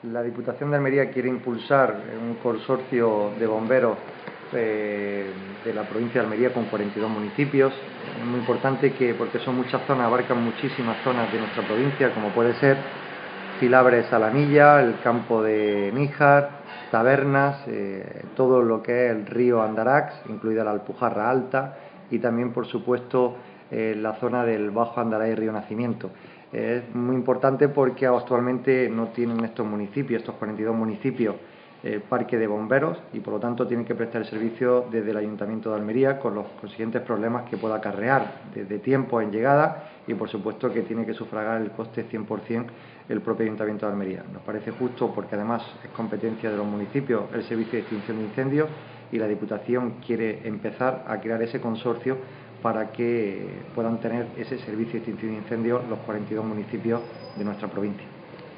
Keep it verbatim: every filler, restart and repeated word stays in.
La Diputación de Almería quiere impulsar un consorcio de bomberos eh, de la provincia de Almería con cuarenta y dos municipios. Es muy importante que, porque son muchas zonas, abarcan muchísimas zonas de nuestra provincia, como puede ser Filabres, Salamilla, el campo de Níjar, Tabernas, eh, todo lo que es el río Andarax, incluida la Alpujarra Alta, y también, por supuesto, eh, la zona del Bajo Andaray y Río Nacimiento. Es muy importante porque actualmente no tienen estos municipios, estos cuarenta y dos municipios, eh, parque de bomberos, y por lo tanto tienen que prestar el servicio desde el Ayuntamiento de Almería, con los consiguientes problemas que pueda acarrear desde tiempo en llegada, y por supuesto que tiene que sufragar el coste cien por cien el propio Ayuntamiento de Almería. Nos parece justo porque además es competencia de los municipios el servicio de extinción de incendios, y la Diputación quiere empezar a crear ese consorcio para que puedan tener ese servicio de extinción de incendios los cuarenta y dos municipios de nuestra provincia.